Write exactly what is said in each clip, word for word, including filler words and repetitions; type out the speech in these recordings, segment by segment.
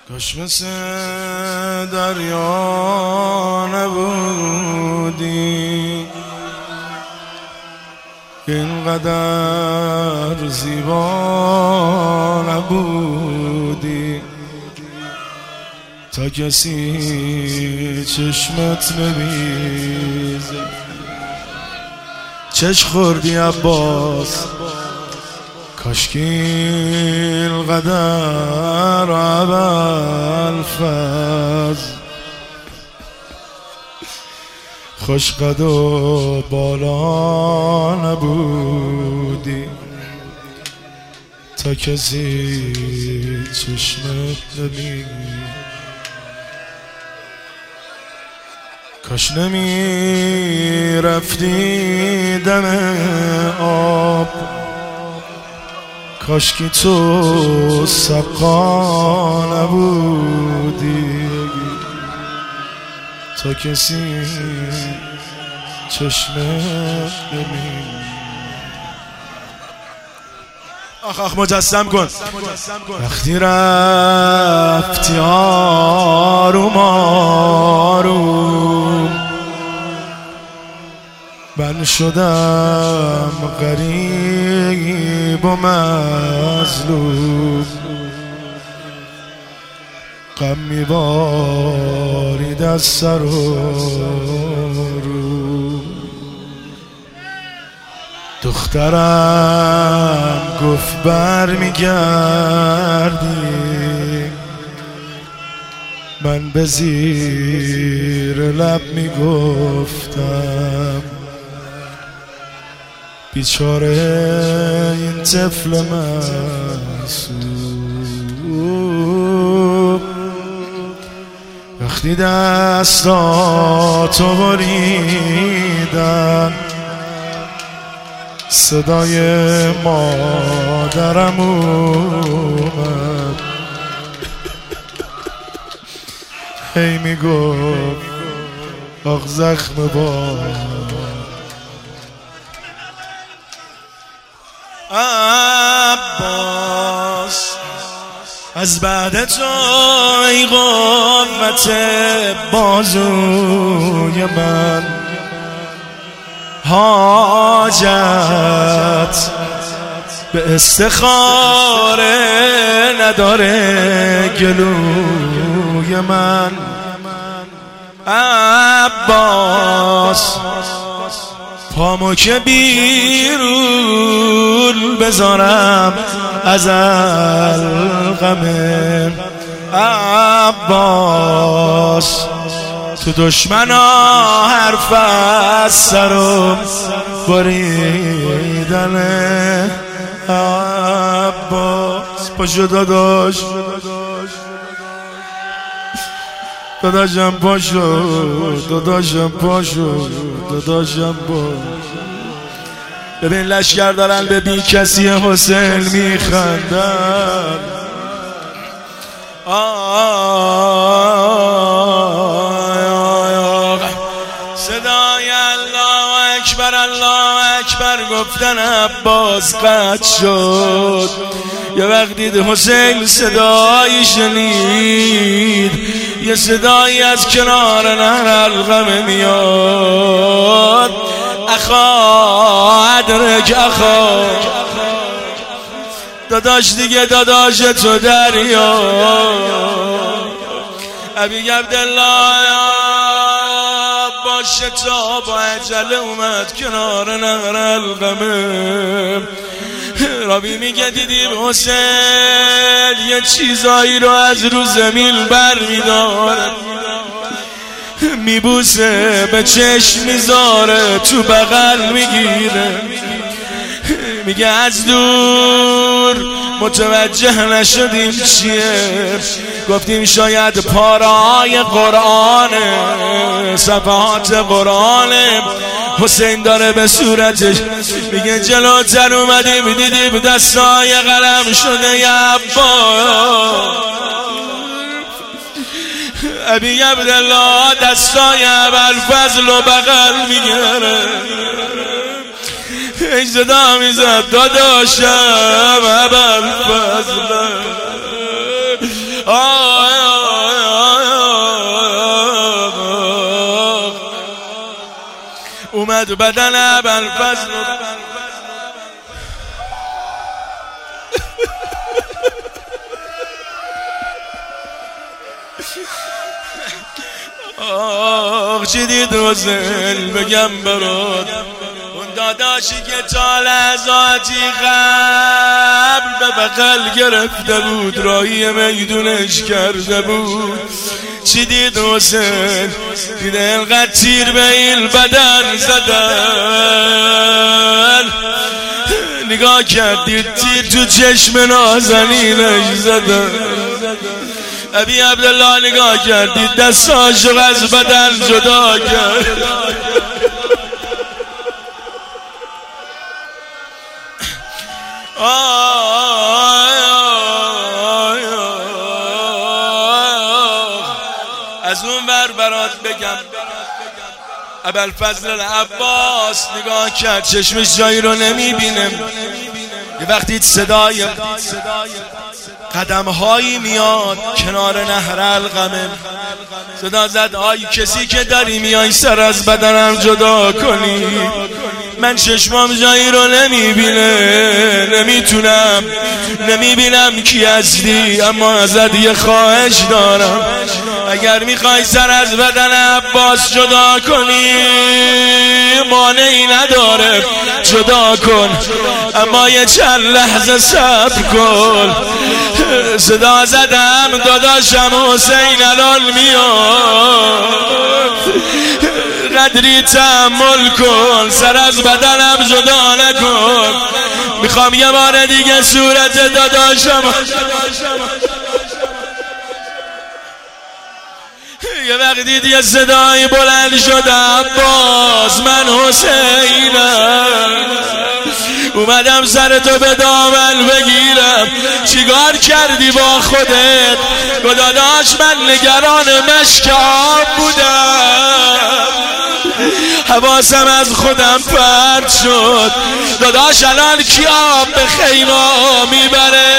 کاش مثل دریا نبودی، اینقدر زیبا نبودی، تا کسی چشمت نمیزه. چش خوردی عباس، کاشکی اینقدر ابوالفضل خوش قد و بالا نبودی، تا کسی چشمت نمی. کاش نمی رفتی دم آب، کاشکی تو سقا نبودی، تا کسی چشمت نمی. آخ آخ مجسم کن. وقتی رفتی آروم آروم، من شدم غریب و مظلوم، غم میبارید از سر و رو. دخترم گفت بر میگردی، من به زیر لب میگفتم بیچاره این طفل معصوم. وقتی دستاتو بریدن، صدای مادرم اومد، هی میگفت آخ زخم باد. عباس از بعد تو ای قوت بازوی من، حاجت به استخاره نداره گلوی من. عباس پامو که بیرون بذارم از القمه. عباس تو دشمنا حرف از سرم بریدنه. عباس پاشو داداش، داداشم پاشو، داداشم پاشو، داداشم پاشو. ببین لشگر دارن به بی کسی حسین میخندن. صدای الله اکبر الله اکبر گفتن عباس قطع شد. یه وقت دید حسین صدایی شنید، یه صدایی از کنار نهر القمه میاد. اخا ادرک اخا، داداش دیگه داداش تو دریا. ابی عبدالله باشه تا با عجله اومد کنار نهر القمه. رابی میگه دیدیم حسین یه چیزایی رو از رو زمین بر میداره، میبوسه به چشم میذاره تو بغل میگیره. میگه از دور متوجه نشدیم چیه، گفتیم شاید پاره‌های قرآنه، صفحات قرآنه. حسین داره به صورتش میگه جلوتر اومدیم دیدیم دستای قلم شده. یا عباس ابی عبدالله دستای ابوالفضل و بغل میگره، ای صدا میزد داداشم ابوالفضل. آه اومد بدن ابوالفضل آخ چی دید حسین بگم برات اون داداشی که تا لحظاتی قبل به بغل گرفته بود راهی میدونش کرده بود. چی دید حسین؟ دیده اینقدر تیر به این بدن زدن، نگاه کرد دید تیر تو چشم نازنینش زدن. ابی عبدالله نگاه کرد دید دستاشو از بدن جدا کرد. از اون ور برات بگم ابوالفضل عباس نگاه کرد چشمش جایی رو نمیبینه. یه وقتی صدای قدم هایی میاد کنار نهر القمه، صدا زد آی کسی که داری میای سر از بدنم جدا کنی. من چشمام جایی رو نمیبینه، نمیتونم نمیبینم کی هستی، اما ازت یه خواهش دارم اگر میخوای سر از بدن عباس جدا کنی مانعی نداره جدا کن، اما یه چند لحظه صبر کن. صدا زدم داداشم حسین الان میاد، قدری تحمل کن سر از بدنم جدا نکن. میخوام یه بار دیگه صورت داداشم یه وقت دید یه صدای بلند شد عباس من حسینم اومدم سر تو به دامن بگیرم. چیکار کردی با خودت؟ داداش من نگران مشک آب بودم، حواسم از خودم پرت شد. داداش الان کی آب به خیمه میبره؟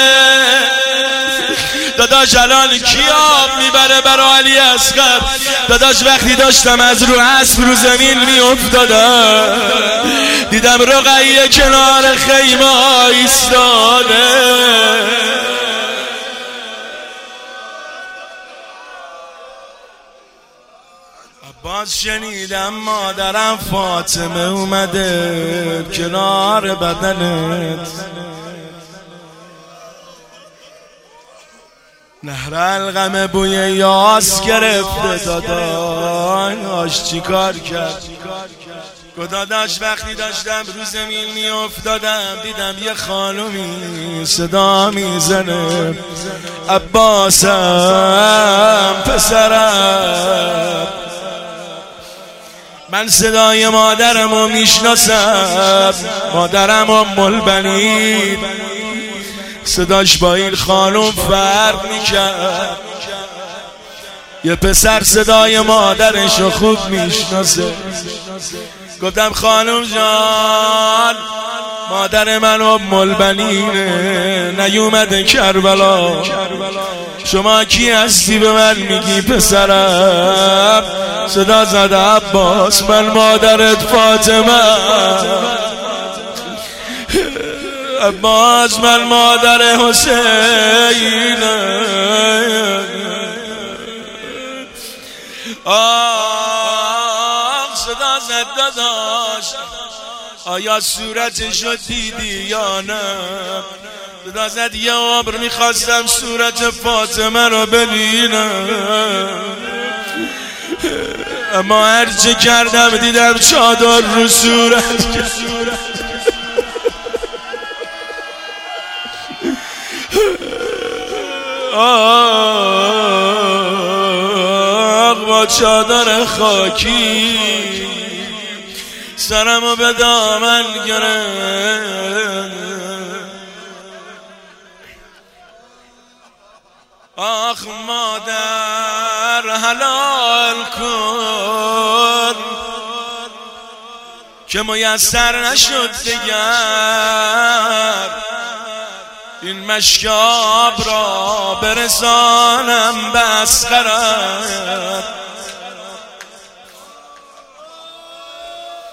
داداش الان کی آب میبره برای علی اصغر؟ داداش وقتی داشتم از رو اسب رو زمین میافتادم دیدم رقیه کنار خیمه ایستاده. عباس شنیدم مادرم فاطمه اومده کنار بدنت، نهر القمه بوی یاس گرفته. داداش چی کار کرد؟ داداش وقتی داشتم رو زمین می افتادم دیدم یه خانومی صدا میزنه عباسم پسرم. من صدای مادرم رو میشناسم، مادرم ام البنین، صداش با این خانوم فرق میکرد. یه پسر صدای مادرش رو خوب میشناسه. گفتم خانوم جان مادر من ام البنینه نیومده کربلا، شما کی هستی به من میگی پسرم؟ صدا زد عباس من مادرت فاطمه. عباس من مادر حسین. آه صدا زد داداش آیا صورتشو دیدی یا نه؟ صدا زد یه عمر میخواستم صورت فاطمه رو ببینم، اما هر چه کردم دیدم چادر رو صورت. آه با چادر خاکی سرمو به دامن گرفت. آخ مادر حلال کن که میسر نشد دیگر این مشکاب را برسانم به اصغرت.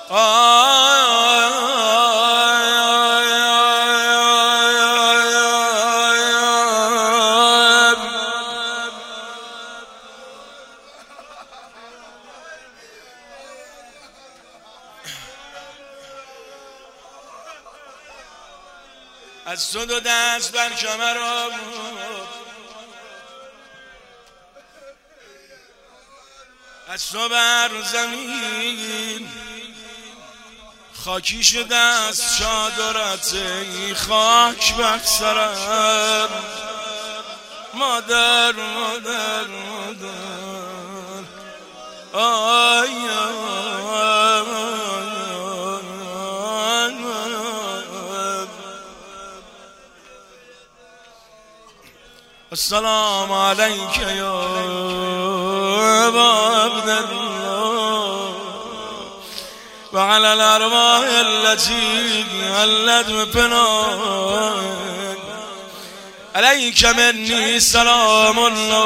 از تو دو دست بر کمرم از تو بر زمین خاکی شده از چادرت ای خاک بر سرم مادر مادر مادر آی السلام عليك يا أبا عبد الله وعلى الأرواح التي هلت بفناك عليك مني سلام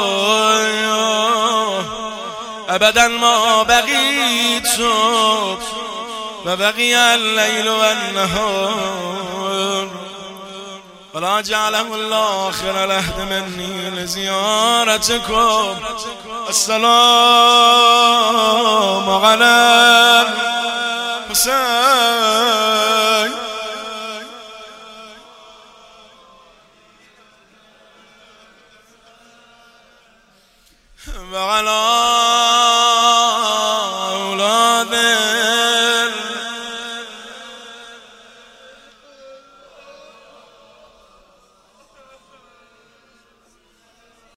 الله أبدا ما بقيت وبقي الليل والنهار ولا جعله الله آخر العهد مني لزيارتكم السلام على حسين وعلى